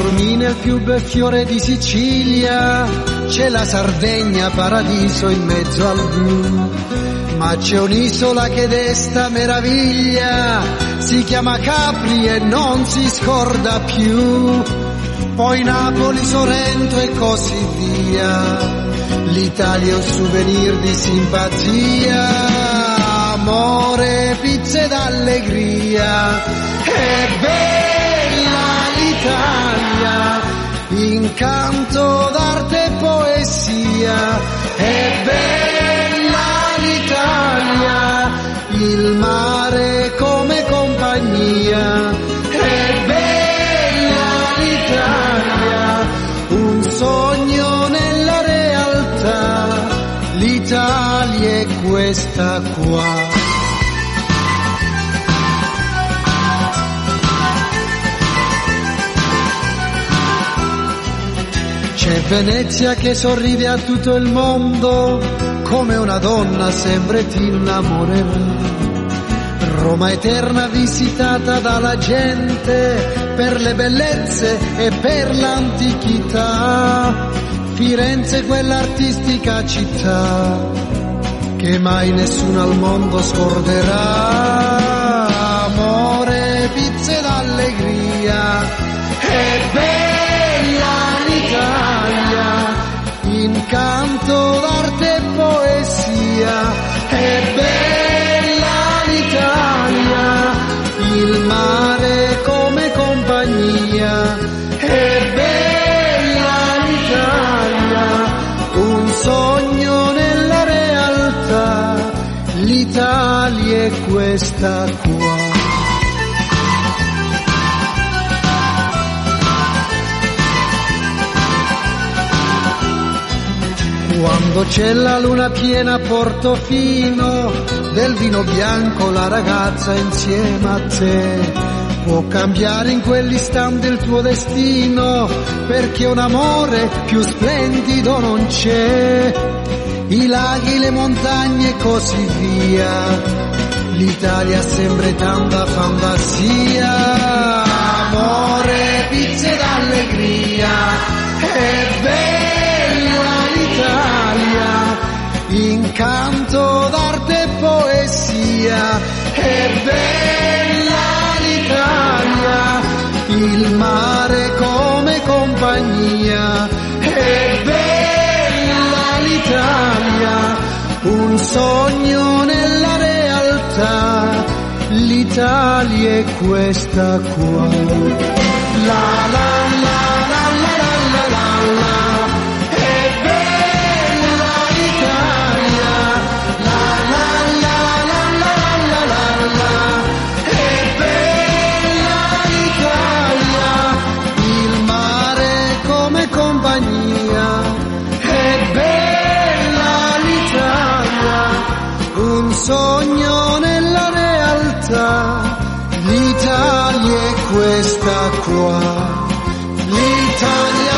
Taormina è il più bel fiore di Sicilia, c'è la Sardegna paradiso in mezzo al blu, ma c'è un'isola che desta meraviglia, si chiama Capri e non si scorda più, poi Napoli, Sorrento e così via, l'Italia è un souvenir di simpatia, amore, pizza ed allegria, è bella l'Italia, incanto d'arte e poesia, è bella l'Italia, il mare come compagnia, è bella l'Italia, un sogno nella realtà, l'Italia è questa qua. C'è Venezia che sorride a tutto il mondo, come una donna sempre ti innamorerà. Roma eterna visitata dalla gente, per le bellezze e per l'antichità. Firenze quella artistica città, che mai nessuno al mondo scorderà. Amore, pizza ed allegria, è bella l'Italia, incanto d'arte e poesia, è bella l'Italia, il mare come compagnia, è bella l'Italia, un sogno nella realtà, l'Italia è questa qua. Quando c'è la luna piena a Portofino, del vino bianco la ragazza insieme a te può cambiare in quell'istante il tuo destino, perché un amore più splendido non c'è. I laghi, le montagne e così via, l'Italia ha sempre tanta fantasia. Amore, pizza ed allegria, è bella l'Italia, incanto d'arte e poesia, è bella l'Italia, il mare come compagnia, è bella l'Italia, un sogno nella realtà, l'Italia è questa qua. La la la la la la la la. Sogno nella realtà, l'Italia è questa qua, l'Italia